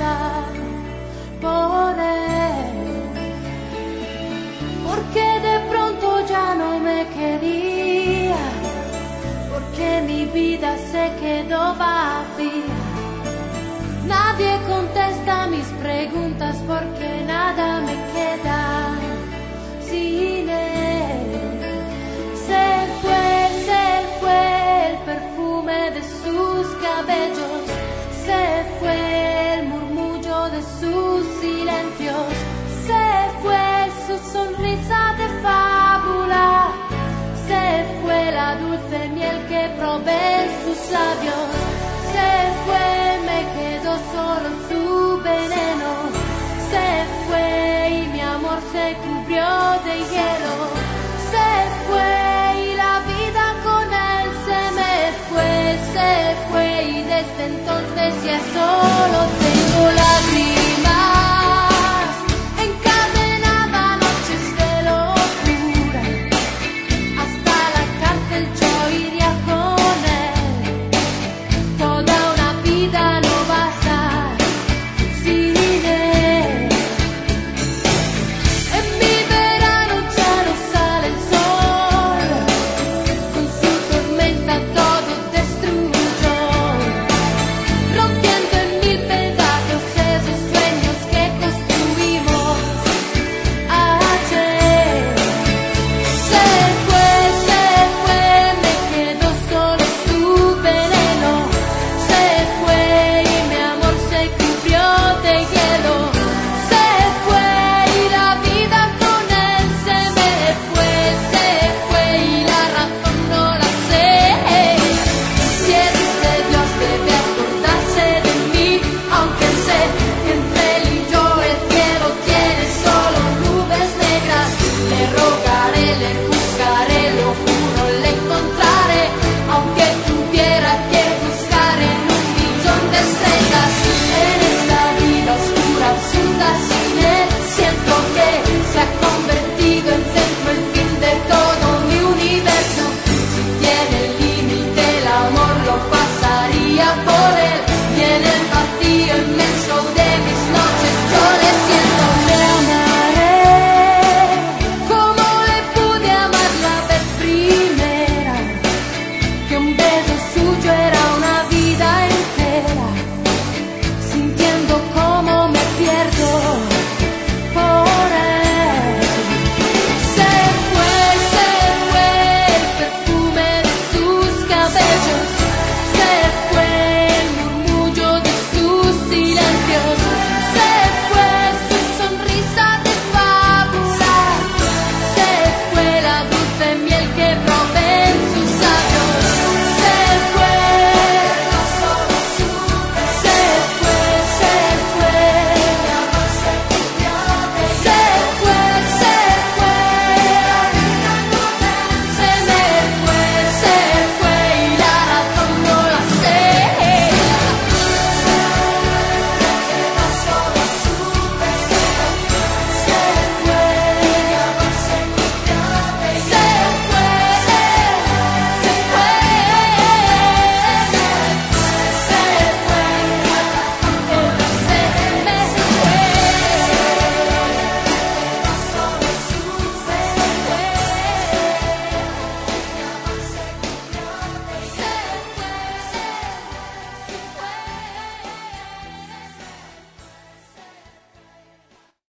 pasar por él, porque de pronto ya no me quería, porque mi vida se quedó vacía. Nadie contesta mis preguntas porque nada me queda sin él. Se fue el perfume de sus cabellos, se fue el murmullo de sus silencios, se fue su sonrisa de fábula, se fue la dulce miel que probé en sus labios, se fue, me quedó solo su veneno, se fue y mi amor se cubrió de hielo, se fue y la vida con él se me fue, se fue y desde entonces ya soy